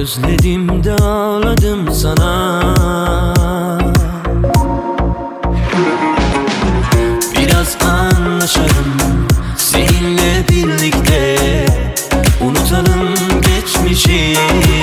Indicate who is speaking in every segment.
Speaker 1: özledim de ağladım sana. Biraz anlaşalım seninle birlikte, unutalım geçmişi.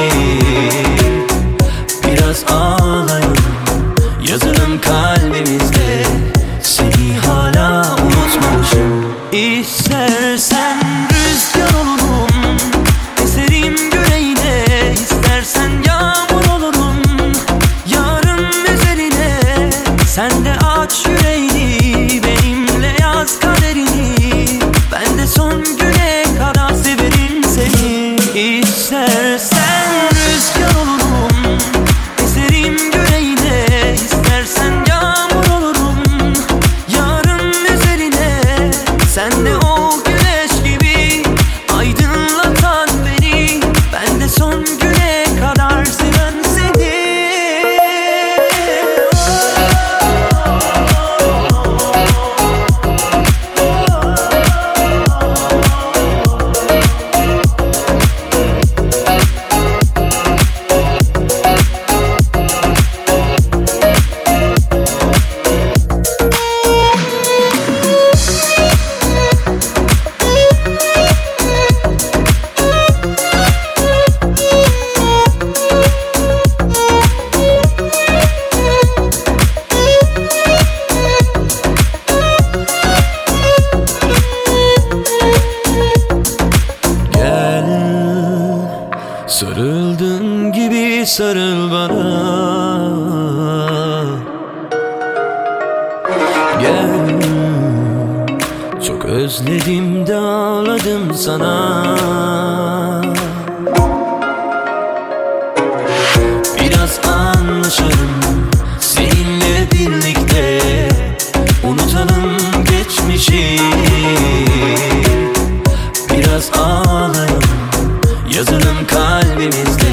Speaker 1: Biraz ağlayalım, yazalım kalbimizde, seni hala unutmamışım. İstersen rüzgar olurum, eserim yüreğine. İstersen yağmur olurum, yarım üzerine. Sen de aç yüreğini, benimle yaz kaderini. Ben de son güne kadar severim seni. İstersen rüzgar olurum, eserim yüreğine. İstersen yağmur olurum, yarım üzerine. Sen de o güneş gibi aydınlatan beni. Ben de son güne kadar seven seni. Sarıldığın gibi sarıl bana. Gel, çok özledim de ağladım sana. Biraz anlaşalım seninle birlikte, unutalım geçmişi. Biraz ağlayalım, yazalım kalbimizde,